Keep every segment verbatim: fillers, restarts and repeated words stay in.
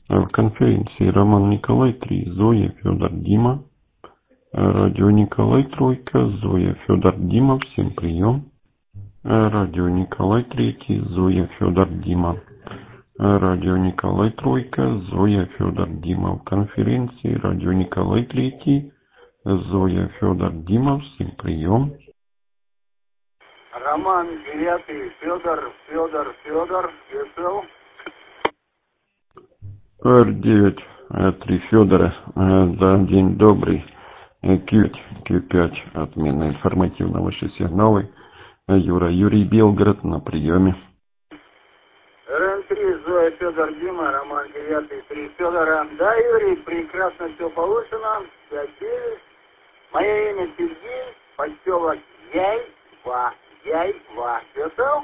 В конференции Роман Николай три, Зоя, Федор, Дима. Радио Николай Тройка, Зоя, Федор, Дима. Всем прием. Радио Николай Третий, Зоя, Федор, Дима. Радио Николай Тройка, Зоя, Федор, Дима. В конференции Радио Николай Третий, Зоя, Федор, Дима. Всем прием. Роман Девятый, Федор, Федор, Федор, СЛ. эр девять, три Федора, да, день добрый. Q пять, отмена информативно ваши сигналы. Юра, Юрий, Белгород, на приеме. РН три, Зоя, Федор, Дима, Роман Девятый, три Федора. Да, Юрий, прекрасно все получено. пять девять. Мое имя Сергей, поселок Яйва. Яйва. КСЛ?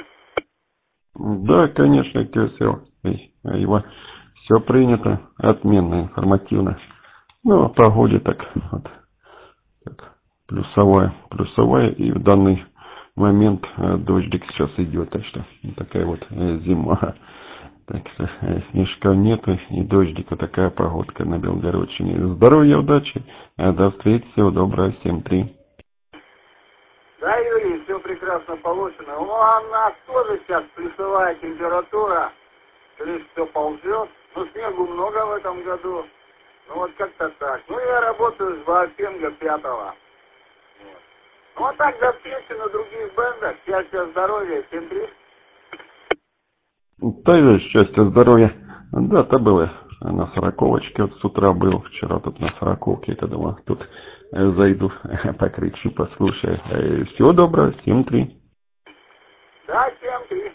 Да, конечно, КСЛ. Его все принято, отменно, информативно. Ну, о погоде так, вот, так, плюсовая, плюсовая, и в данный момент э, дождик сейчас идет, так что такая вот э, зима, так что э, снежка нету, и дождик, вот такая погодка на Белгородчине. Здоровья, удачи, э, до встречи, всего доброго, семь три. Да, Юрий, все прекрасно получено. Ну, а у нас тоже сейчас плюсовая температура, то есть все ползет, но снегу много в этом году. Ну вот как-то так. Ну я работаю с Баопенга пятого. Вот. Ну а так до встречи на других бендах. Счастья, здоровья, всем три. Да, счастья, здоровья. Да, то было на сороковочке, вот с утра был, вчера тут на сороковке, я думал, тут э, зайду, покричу, послушаю. Э, всего доброго, семь три. Да, семь три.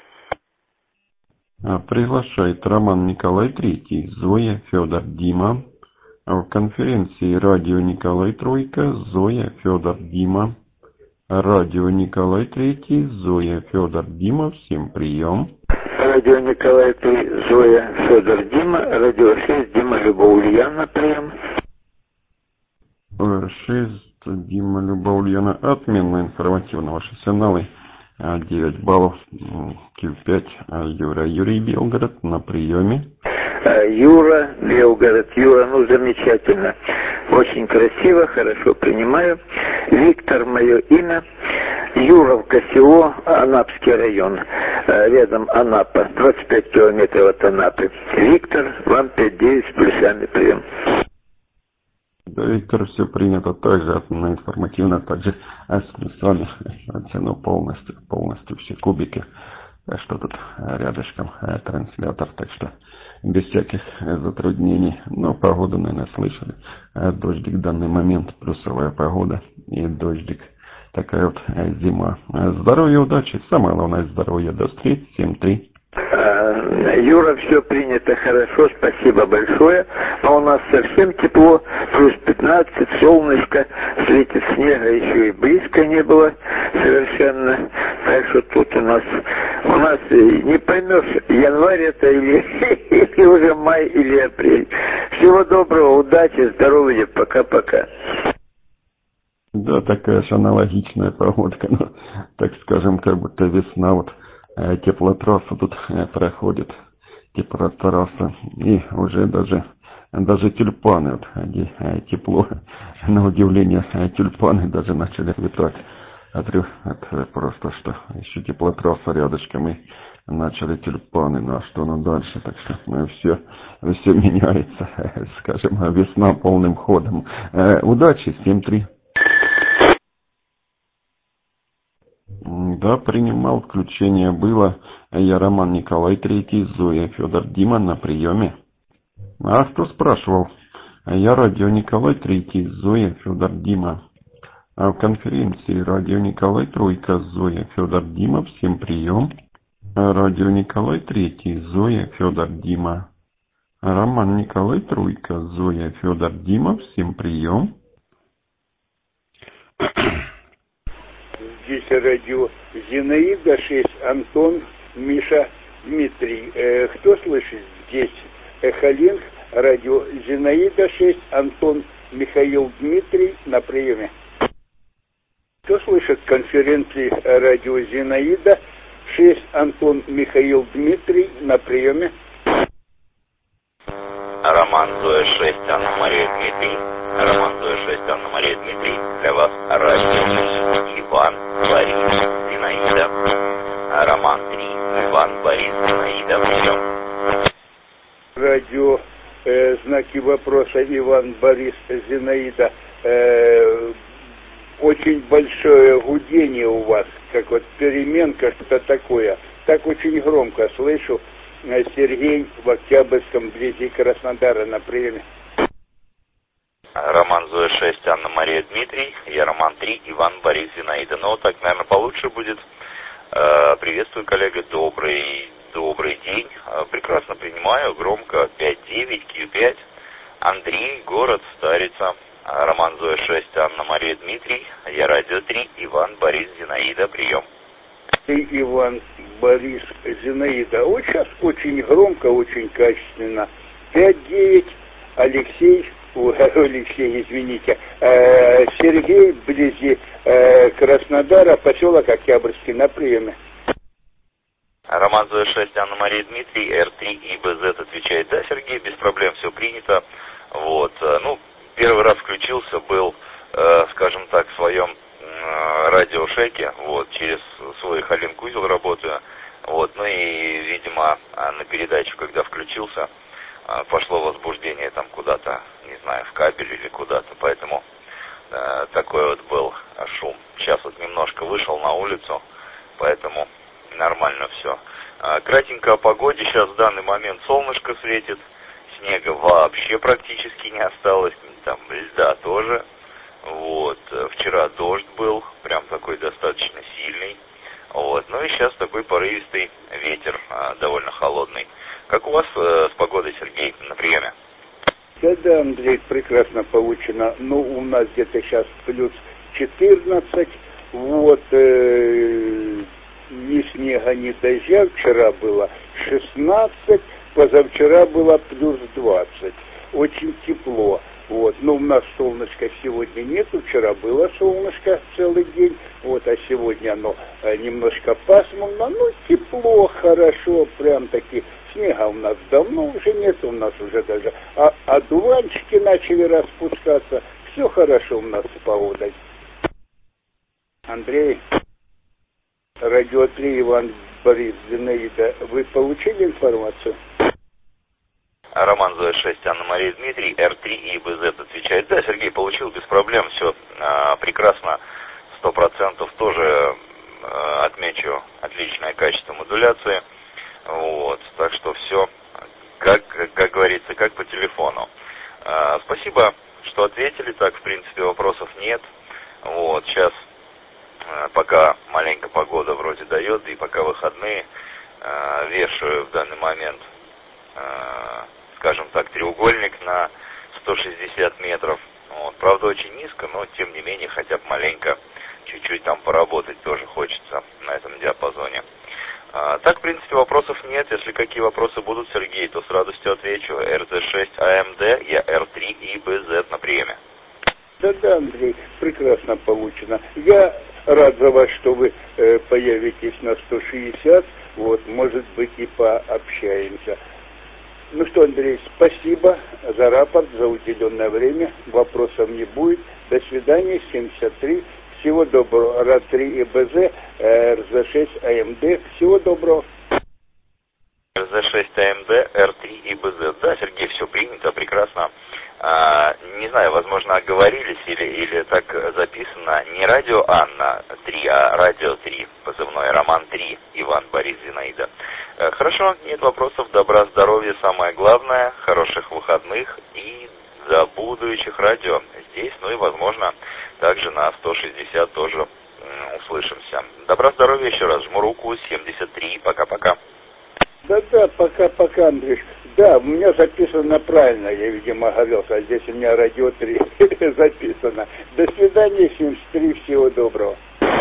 Приглашает Роман Николай Третий, Зоя, Федор, Дима. В конференции Радио Николай Тройка, Зоя, Федор, Дима. Радио Николай Третий, Зоя, Федор, Дима. Всем прием. Радио Николай Три, Зоя, Федор, Дима. Радио шесть, Дима, Люба, Ульяна, прием. шесть, Дима, Люба, Ульяна. Отменно информативно ваши сигналы. девять баллов. Q пять, Юра, Юрий, Белгород, на приеме. Юра, Белгород. Юра, ну замечательно. Очень красиво, хорошо принимаю. Виктор, мое имя. Юровка, село, Анапский район. Рядом Анапа, двадцать пять километров от Анапы. Виктор, вам пять девять с плюсами прием. Да, Виктор, все принято также, на информативно, также с вами оцену полностью, полностью все кубики. Что тут рядышком транслятор, так что без всяких затруднений. Но погоду, наверное, слышали. Дождик в данный момент, плюсовая погода и дождик. Такая вот зима. Здоровья, удачи. Самое главное, здоровья. До встречи. семь три. Юра, все принято хорошо, спасибо большое. А у нас совсем тепло, плюс пятнадцать, солнышко, светит снега, еще и близко не было совершенно. Так что тут у нас, у нас не поймешь, январь это или, или уже май, или апрель. Всего доброго, удачи, здоровья, пока-пока. Да, такая же аналогичная погодка, но, так скажем, как будто весна вот. Теплотрасса тут проходит, теплотрасса, и уже даже, даже тюльпаны, вот, где тепло, на удивление, тюльпаны даже начали летать. Это, это просто что, еще теплотрасса рядышком, и начали тюльпаны, ну а что ну дальше, так что ну, все, все меняется, скажем, весна полным ходом. Удачи, семь три. Да, принимал, включение было. Я Роман Николай Третий, Зоя, Федор, Дима на приеме. А кто спрашивал? Я Радио Николай Третий, Зоя, Федор, Дима. А в конференции Радио Николай Тройка, Зоя, Федор, Дима. Всем прием. Радио Николай Третий, Зоя, Федор, Дима. Роман Николай Тройка, Зоя, Федор, Дима. Всем прием. Здесь радио Зинаида шесть, Антон, Миша, Дмитрий. Э, кто слышит здесь? Эхолинг, радио Зинаида шесть, Антон, Михаил, Дмитрий на приеме. Кто слышит конференции радио Зинаида шесть, Антон, Михаил, Дмитрий на приеме? Зинаида, прием. Радио, э, знаки вопроса, Иван, Борис, Зинаида. Э, очень большое гудение у вас, как вот переменка, что-то такое. Так очень громко слышу. Сергей в Октябрьском, вблизи Краснодара, на приеме. Роман Зоя шесть, Анна Мария Дмитрий, я Роман три, Иван Борис Зинаида. Ну, так, наверное, получше будет. Э, приветствую, коллега, добрый, добрый день. Э, прекрасно принимаю, громко, пять девять, Q пять, Андрей, город, Старица. Роман Зоя шесть, Анна Мария Дмитрий, я Радио три, Иван Борис Зинаида, прием. Ты, Иван, Борис, Зинаида. Вот сейчас очень громко, очень качественно. пять девять, Алексей, о, Алексей, извините, э, Сергей, вблизи э, Краснодара, поселок Октябрьский, на приеме. Роман Зоя шесть, Анна Мария Дмитрий, Р три и БЗ отвечает. Да, Сергей, без проблем, все принято. Вот, ну, первый раз включился, был, э, скажем так, в своем э, радиошеке, вот, через свой Халинг-узел работаю, вот, ну и, видимо, на передачу, когда включился, пошло возбуждение там куда-то, не знаю, в кабель или куда-то, поэтому э, такой вот был шум. Сейчас вот немножко вышел на улицу, поэтому нормально все. Э, кратенько о погоде. Сейчас в данный момент солнышко светит, снега вообще практически не осталось, там льда тоже. Вот, вчера дождь был, прям такой достаточно сильный. Вот, ну и сейчас такой порывистый ветер, э, довольно холодный. Как у вас э, с погодой, Сергей, на приеме? Да, да, Андрей, прекрасно получено. Ну, у нас где-то сейчас плюс четырнадцать. Вот, э, ни снега, ни дождя. Вчера было шестнадцать, позавчера было плюс двадцать. Очень тепло. Вот, но у нас солнышка сегодня нету, вчера было солнышко целый день, вот, а сегодня оно э, немножко пасмурно, ну, тепло, хорошо, прям таки, снега у нас давно уже нет, у нас уже даже, а одуванчики начали распускаться, все хорошо у нас с погодой. Андрей, Радио три, Иван Борис, Зинаида, вы получили информацию? Роман Зоя шесть, Анна Мария Дмитрий, Р три и БЗ отвечает. Да, Сергей, получил без проблем, все э, прекрасно, сто процентов тоже э, отмечу отличное качество модуляции. Вот, так что все, как, как говорится, как по телефону. Э, спасибо, что ответили, так, в принципе, вопросов нет. Вот, сейчас, э, пока маленько погода вроде дает, и пока выходные, э, вешаю в данный момент, э, скажем так, треугольник на сто шестьдесят метров. Вот. Правда, очень низко, но тем не менее, хотя бы маленько, чуть-чуть там поработать тоже хочется на этом диапазоне. А, так, в принципе, вопросов нет. Если какие вопросы будут, Сергей, то с радостью отвечу. эр зэ шесть а эм дэ, я Р три и БЗ на приеме. Да-да, Андрей, прекрасно получено. Я рад за вас, что вы э, появитесь на сто шестьдесят. Вот, может быть, и пообщаемся. Ну что, Андрей, спасибо за рапорт, за уделенное время. Вопросов не будет. До свидания. семьдесят три. Всего доброго. Р три и БЗ, Р зэ шесть а эм дэ. Всего доброго. Р зэ шесть а эм дэ, Р три и БЗ. Да, Сергей, все принято, прекрасно. А, не знаю, возможно, оговорились или, или так записано не радио Анна три, а радио три, позывной Роман три, Иван Борис Зинаида. А, хорошо, нет вопросов, добра, здоровья, самое главное, хороших выходных и до будущих радио здесь, ну и, возможно, также на сто шестьдесят тоже м, услышимся. Добра, здоровья еще раз, жму руку, семьдесят три, пока-пока. Да-да, пока-пока, Андрей. Да, у меня записано правильно, я, видимо, оговорился, а здесь у меня радио три записано. До свидания, семьдесят три, всего доброго.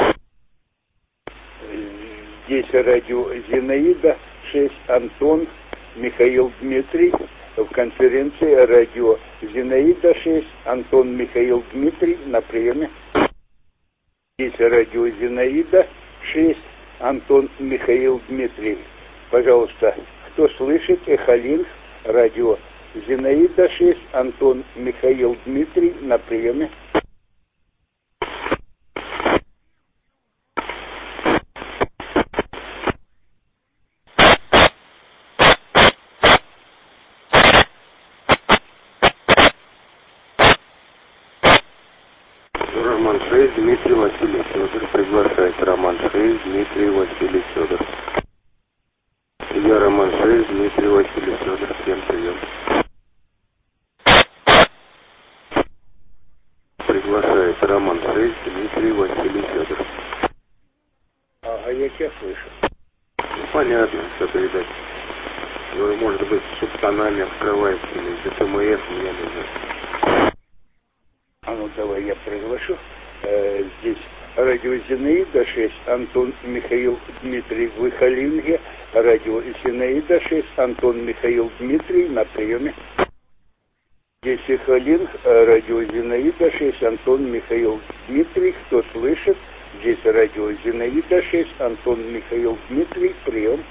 Здесь радио Зинаида, шесть, Антон, Михаил Дмитрий. В конференции радио Зинаида шесть, Антон, Михаил Дмитрий на приеме. Здесь радио Зинаида шесть, Антон, Михаил Дмитрий. Пожалуйста, кто слышит, Эхолинг, радио Зинаида шесть, Антон, Михаил Дмитрий на приеме. Роман шесть, Дмитрий Василий Федор. Приглашает Роман шесть, Дмитрий Василий Федор. Я Роман шесть, Дмитрий Василий Федор. Всем прием. Приглашает Роман шесть, Дмитрий Василий Федор. Ага, я тебя слышу. Ну, понятно, что-то видать. Ну, может быть, субтонами открывается или ди ти эм эф, я не знаю. А ну давай я приглашу. Э, здесь радио Зинаида шесть, Антон Михаил Дмитрий в Ихалинге. Радио Зинаида шесть, Антон Михаил Дмитрий на приеме. Здесь Ихалинг, радио Зинаида шесть, Антон Михаил Дмитрий. Кто слышит? Здесь радио Зинаида шесть, Антон Михаил Дмитрий, прием.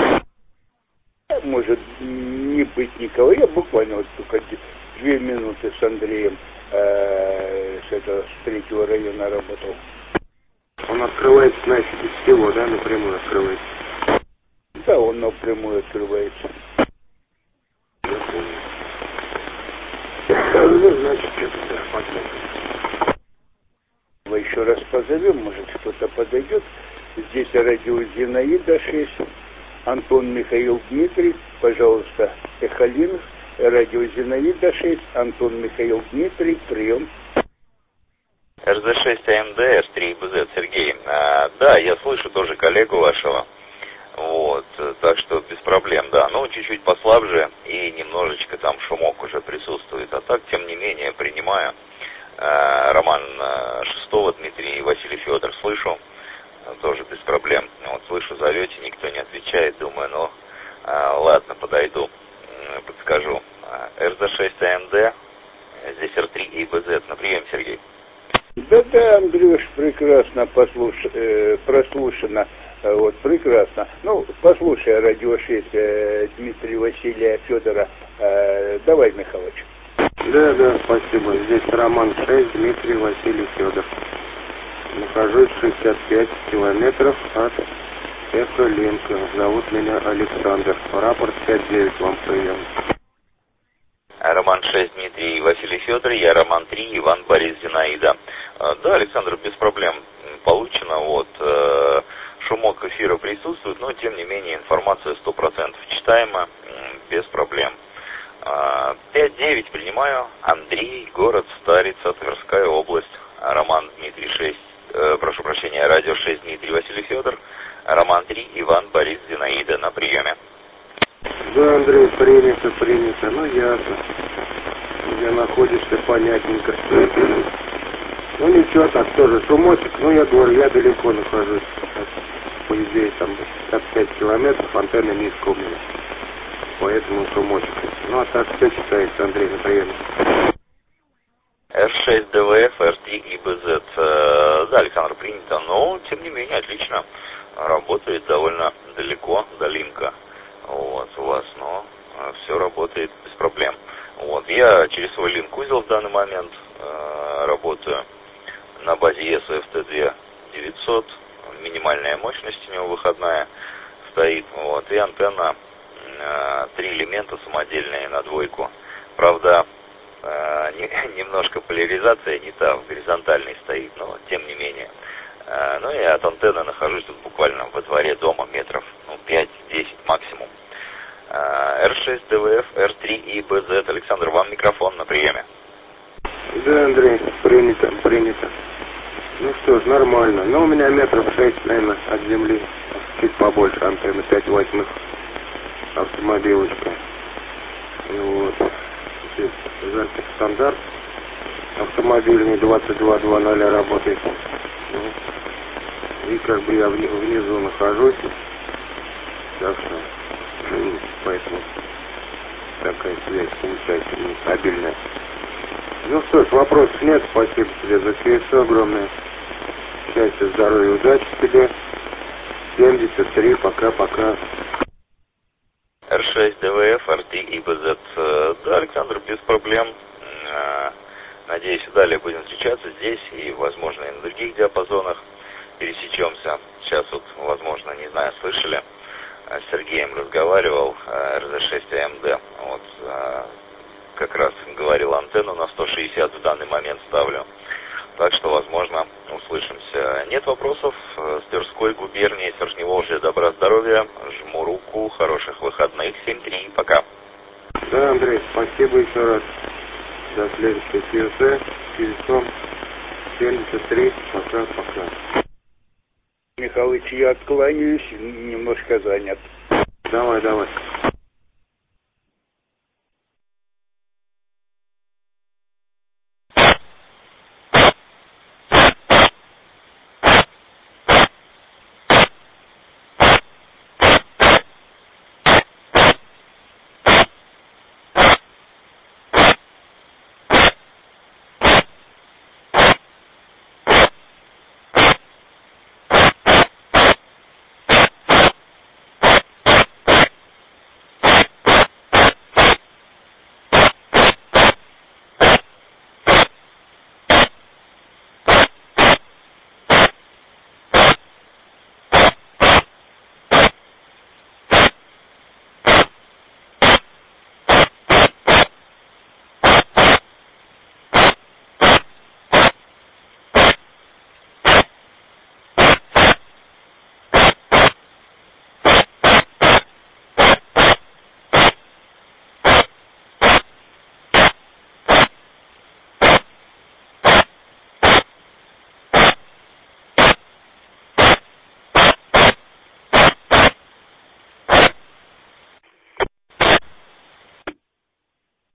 Может не быть никого. Я буквально вот только две минуты с Андреем э, с, этого, с третьего района работал. Он открывается, значит, из всего, да, напрямую открывается? Да, он напрямую открывается. Я понял. Ну, значит, это да, посмотрим. Мы еще раз позовем, может кто-то подойдет. Здесь радио Зинаида шесть, Антон Михаил Дмитрий, пожалуйста, Эхалинг, радио Зинаида шесть, Антон Михаил Дмитрий, прием. эр зэ шесть а эм дэ, эр три и бэ зет, Сергей. А, да, я слышу тоже коллегу вашего. Вот, так что без проблем, да. Ну, чуть-чуть послабже и немножечко там шумок уже присутствует. А так, тем не менее, принимаю. А, Роман шестого, Дмитрий Василий Федор, слышу. Тоже без проблем. Вот слышу, зовете, никто не отвечает. Думаю, ну, а, ладно, подойду, подскажу. эр зэ шесть а эм дэ, здесь эр три и бэ зет. На прием, Сергей. Да-да, Андрюш, прекрасно послуш... э, прослушано. Вот, прекрасно. Ну, послушай радио шесть э, Дмитрия Василия Федора. Э, давай, Михалыч. Да, да, спасибо. Здесь Роман шесть, Дмитрий Василий Федор. Нахожусь шестьдесят пять километров от Эхолинка. Зовут меня Александр. Рапорт пять девять, вам прием. Роман шесть, Дмитрий Василий Федор, я Роман три, Иван Борис Зинаида. Да, Александр, без проблем получено. Вот, шумок эфира присутствует, но тем не менее информация сто процентов читаема, без проблем. пять девять принимаю. Андрей, город Старица, Тверская область. Роман Дмитрий шесть, э, прошу прощения, радио шесть, Дмитрий Василий Федор. Роман три, Иван Борис Зинаида, на приеме. Да, Андрей, принято, принято. Ну, ясно. Где находишься, понятненько. Ну, ничего, так тоже шумочек. Ну, я говорю, я далеко нахожусь. По идее, там пятьдесят пять километров, антенна низко у меня. Поэтому шумочек. Ну, а так все читается, Андрей, на приеме. эр шесть дэ вэ эф, эр три и бэ зет. Да, Александр, принято. Но, тем не менее, отлично. Работает довольно далеко до линка. Вот, у вас, но все работает без проблем. Вот, я через свой линк-узел в данный момент э, работаю на базе и эс эф тэ два девятьсот. Минимальная мощность у него выходная стоит. Вот, и антенна э, три элемента самодельные на двойку. Правда, э, не, немножко поляризация не та, в горизонтальной стоит, но тем не менее. Э, ну и от антенны нахожусь тут буквально во дворе дома метров ну, пять-десять максимум. эр шесть дэ вэ эф, эр три и бэ зет. Александр, вам микрофон на приеме. Да, Андрей, принято, принято. Ну что ж, нормально. Ну, у меня метров шесть, наверное, от земли. Чуть побольше антенны, пять восьмых. Автомобилочка. Вот. Здесь запись стандарт. Автомобильный двадцать два двадцать работает. И как бы я внизу нахожусь. Так что, поэтому такая связь получается нестабильная. Ну что ж, вопросов нет. Спасибо тебе за все огромное. Счастья, здоровья, удачи тебе. семьдесят три, пока-пока. эр шесть дэ вэ эф, эр три и бэ зет. Да, Александр, без проблем. Надеюсь, далее будем встречаться здесь и, возможно, и на других диапазонах пересечемся. Сейчас вот, возможно, не знаю, слышали, с Сергеем разговаривал, эр зэ шесть а эм дэ. Вот, как раз говорил, антенну на сто шестьдесят в данный момент ставлю. Так что, возможно, услышимся. Нет вопросов. С Тверской губернии, Сверхневолжья, добра, здоровья. Жму руку. Хороших выходных. семь три. Пока. Да, Андрей, спасибо еще раз. До следующей ТС. Телефон семьдесят три. Пока, пока. Михалыч, я откланяюсь, немножко занят. Давай, давай.